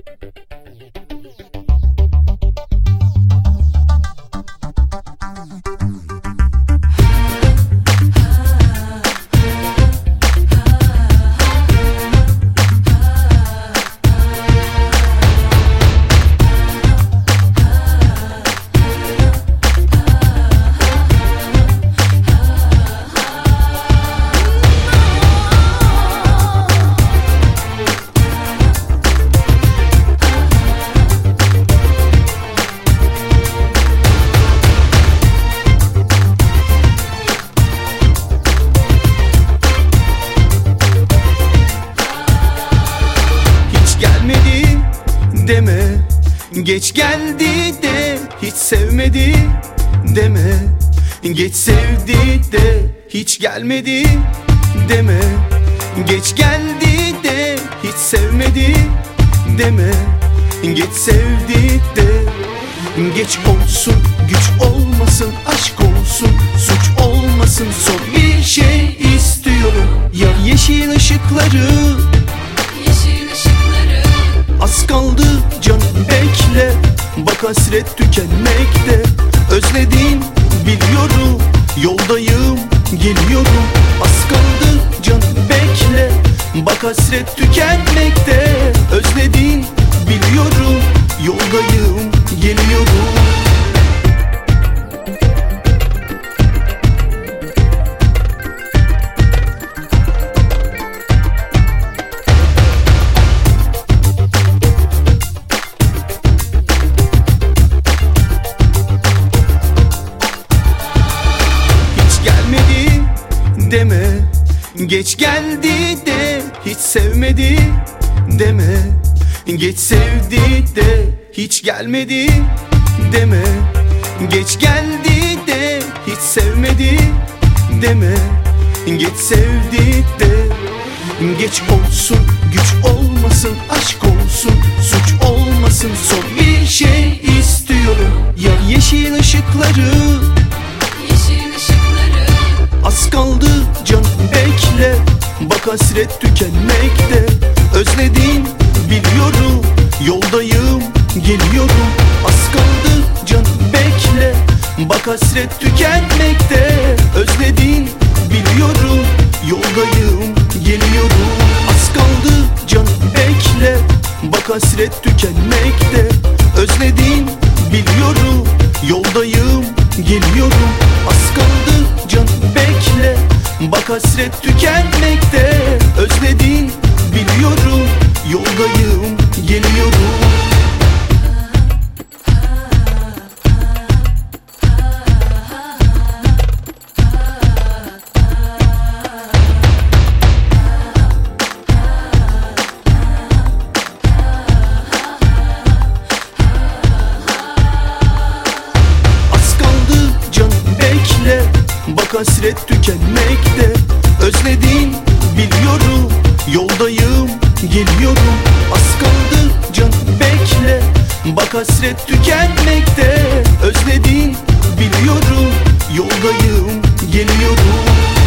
Deme, geç geldi de hiç sevmedi deme, geç sevdi de hiç gelmedi deme, geç geldi de hiç sevmedi deme, geç sevdi de. Geç olsun, güç olmasın, aşk olsun, suç olmasın, son bir şey istiyorum. Ya yeşil ışıkları, az kaldı canım bekle, bak hasret tükenmekte. Özledin biliyorum, yoldayım geliyorum. Az kaldı canım bekle, bak hasret tükenmekte. Özledin biliyorum, yoldayım geliyorum. Deme, geç geldi de hiç sevmedi deme, geç sevdi de hiç gelmedi deme, geç geldi de hiç sevmedi deme, geç sevdi de. Geç olsun, güç olmasın, aşk olsun, suç olmasın, son bir şey istiyorum. Ya yeşil ışıkları, az kaldı canım bekle, bak hasret tükenmekte. Özledin biliyorum, yoldayım geliyorum. Az kaldı canım bekle, bak hasret tükenmekte. Özledin biliyorum, yoldayım geliyorum. Az kaldı canım bekle, bak hasret tükenmekte. Özledin biliyorum, yoldayım geliyorum. Az kaldı canım bekle, bak hasret tükenmekte. Özledin biliyorum, yoldayım geliyorum. Bak hasret tükenmekte. Özledin biliyorum, yoldayım geliyorum. Az kaldı canım bekle, bak hasret tükenmekte. Özledin biliyorum, yoldayım geliyorum.